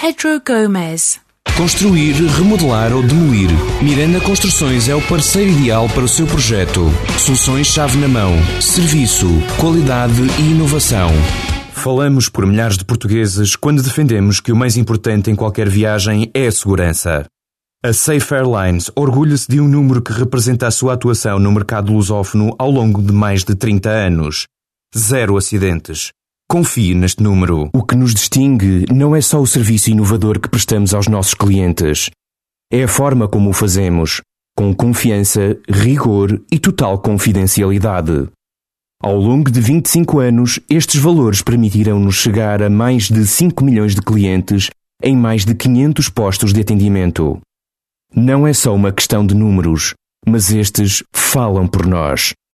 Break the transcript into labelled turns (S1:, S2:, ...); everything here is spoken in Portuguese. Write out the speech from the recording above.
S1: Pedro Gomes.
S2: Construir, remodelar ou demolir. Miranda Construções é o parceiro ideal para o seu projeto. Soluções-chave na mão, serviço, qualidade e inovação. Falamos por milhares de portugueses quando defendemos que o mais importante em qualquer viagem é a segurança. A Safe Airlines orgulha-se de um número que representa a sua atuação no mercado lusófono ao longo de mais de 30 anos. 0 acidentes. Confie neste número. O que nos distingue não é só o serviço inovador que prestamos aos nossos clientes. É a forma como o fazemos, com confiança, rigor e total confidencialidade. Ao longo de 25 anos, estes valores permitirão-nos chegar a mais de 5 milhões de clientes em mais de 500 postos de atendimento. Não é só uma questão de números, mas estes falam por nós.